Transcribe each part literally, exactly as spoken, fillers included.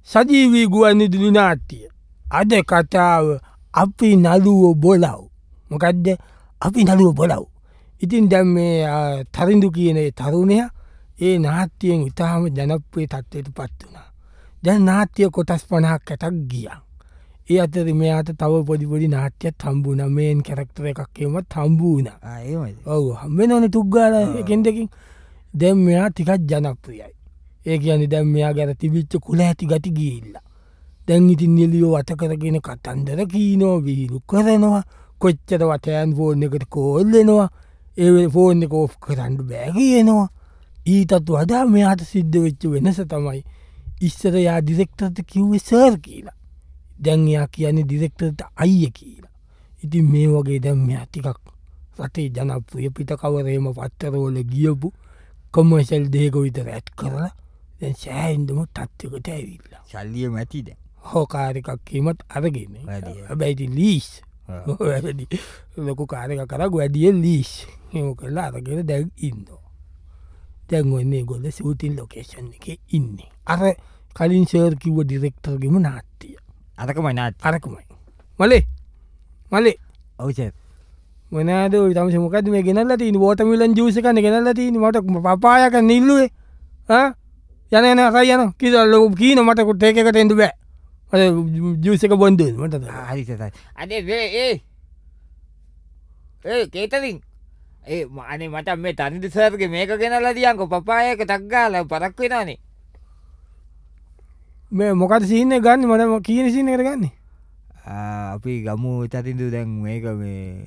සජීවී ගුවන්විදුලි නාට්‍ය. අද කතාව අපි නළුවෝ බොලව්. මොකක්ද අපි නළුවෝ බොලව්. ඉතින් දැන් මේ තරිඳු කියන ඒ තරුණයා ඒ නාට්‍යයෙන් ඉතාම ජනප්‍රිය තත්ත්වයට පත් වුණා. දැන් නාට්‍ය කොටස් පනහක් ඇටක් ගියා. ඒ අතර මෙයාට තව පොඩි පොඩි නාට්‍යයක් හම්බ වුණා. මේන් කැරක්ටර් එකක් එමත් හම්බ වුණා. ආ එහෙමද? ඔව් හම්බ වෙනවනේ තුක් ගාලා එකෙන් දෙකකින්. දැන් මෙයා ටිකක් ජනප්‍රියයි. ඒ කියන්නේ දැන් මෙයාගේ අර තිබිච්ච කුල ඇති ගති ගිහිල්ලා. දැන් ඉතින් නිලියෝ අත කරගෙන කතන්දර කියනවා, විහිළු කරනවා, කොච්චර වටයන් ෆෝන් එකට කෝල් වෙනවා. ඒ ෆෝන් එක ඕෆ් කරන්න බෑ කියනවා. ඊටත් වඩා මෙයාට සිද්ධ වෙච්ච වෙනස තමයි ඉස්සර යා ඩිරෙක්ටර්ට කිව්වේ සර් කියලා. දැන් එයා කියන්නේ ඩිරෙක්ටර්ට අයියා කියලා. ඉතින් මේ වගේ දැන් මෙයා ටිකක් රටේ ජනප්‍රිය පිට කවරේම පත්තරවල ගියපු කොමර්ෂල් දෙක විතර ඇඩ් කරලා දැන් සෑහෙන්නම තත්ත්වයකට ඇවිල්ලා. ශල්ලිය මැති දැන්. හෝ කාර් එකක් කීමත් අරගෙන. හැබැයි ඉතින් ලීස්. වැඩි ලොකු කාර් එකක් කරා වැඩියෙන් ලීස්. ඒක කළා අරගෙන දැන් ඉන්නවා. දැන් ඔන්නේ ඒගොල්ලෝ ෂූටින් ලොකේෂන් එකේ ඉන්නේ. අර කලින් සර් කිව්ව ඩිරෙක්ටර්ගෙම නාට්‍ය. අරකමයි නාට්‍ය. අරකමයි. මලේ. මලේ. ඔව් සර්. මොනවාද ඔය තමයි මොකද්ද මේ ගෙනල්ලා තියෙන්නේ? වෝටර්මෙලන් ජූස් එකක් නේ ගෙනල්ලා තියෙන්නේ. මට පපායා කන්න ඉල්ලුවේ. ආ? යන යන අරයි යන. කීදා කීන මට ටේක් එකට එන්න බෑ. මට ජූස් එක බොන්න දුන්න මට. හරි සර්. අනේ වේ ඒ. ඒ කේතරින්. ඒ අනේ මට මේ තනිදු සර්ගේ මේක ගෙනල්ලා දියන්කෝ පපායා එක ටක් ගාලා පරක් වෙනවනේ. මේ මොකද සීන් එක ගන්න මම කීන සීන් එකට ගන්නේ? අපි ගමු තනිදු දැන් මේක මේ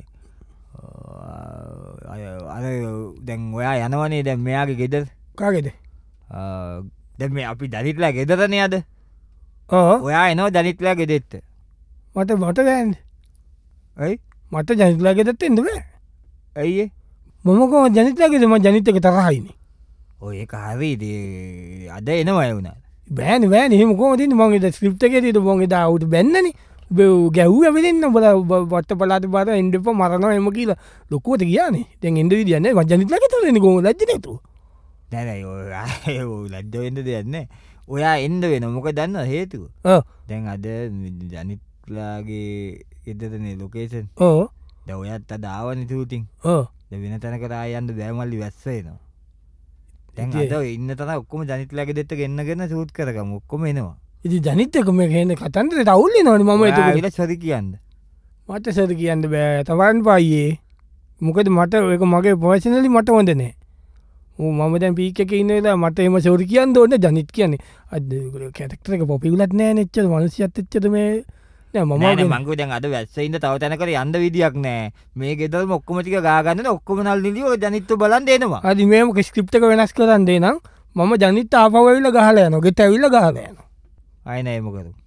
අර දැන් ඔයා යනවනේ දැන් මෙයාගේ ගෙදර. කාගේද? දැන් මේ අපි දනිත්ලා ගෙදරනේ අද. ඔව්. ඔයා එනවා දනිත්ලා ගෙදෙට්ට. මට මට දැන්. ඇයි? මට දනිත්ලා ගෙදෙට්ට එන්න බෑ. ඇයි ඒ? මම කොහොමද දනිත්ලා ගෙදර මම දනිත් එක තරහයිනේ. ඔය ඒක හරිද? අද එනවා ඒ උනා. බෑනේ බෑනේ එහෙම කොහොමද ඉන්නේ මම ඒ ස්ක්‍රිප්ට් එකේ දීලා මම එදා උට බැන්නනේ. ඔබ ගැහුවා වෙලෙන්න ඔබ වට පලාත බාර එන්න එපා මරනවා එම කියලා ලොකුවට ගියානේ. දැන් එන්න විදියක් නැහැ. මං ජනිත්ලා ගෙදර එන්නේ කොහොමද ලැජ්ජ නැතුව. නෑ නෑ ඔය ලැජ්ජ වෙන්න දෙයක් නැහැ. ඔයා එන්න වෙනවා. මොකද දන්නවද හේතුව? ඔව්. දැන් අද ජනිත්ලාගේ ගෙදරනේ ලොකේෂන්. ඔව්. දැන් ඔයත් අද ආවනේ ෂූටින්. ඔව්. දැන් වෙන තැනකට ආය යන්න බෑ මල්ලි වැස්ස එනවා. දැන් අද ඉන්න තරම් ඔක්කොම ජනිත්ලා ගෙදෙට්ට ගෙන්නගෙන ෂූට් කරගමු. ඔක්කොම එනවා. ඉතින් ජනිත් එක මේ කියන්නේ කතන්දරට අවුල් වෙනවනේ මම ඒක ආවිල සරි කියන්න. මට සරි කියන්න බෑ. තවරන් පායියේ. මොකද මට ඒක මගේ පර්සනලි මට හොඳ නෑ. ඌ මම දැන් පීක් එකේ ඉන්න වෙලාව මට එහෙම සෝරි කියන්න ඕනේ ජනිත් කියන්නේ. අද කැරක්ටර් එක පොපියුලර් නෑ නේ එච්චර මිනිස්සියත් එච්චර මේ නෑ මම නෑ නෑ මං දැන් අද වැස්සේ ඉන්න තව තැනකට යන්න විදියක් නෑ. මේ ගෙදරම ඔක්කොම ටික ගා ගන්නනේ ඔක්කොම නල් නිලිය ඔය ජනිත්ව බලන් දෙනවා. හරි මේක ස්ක්‍රිප්ට් එක වෙනස් කරන් දෙනම් මම ජනිත් ආපහු ඇවිල්ලා ගහලා යනවා. ගෙට ඇවිල්ලා ගහලා යනවා. ආයි නෑ මොකද?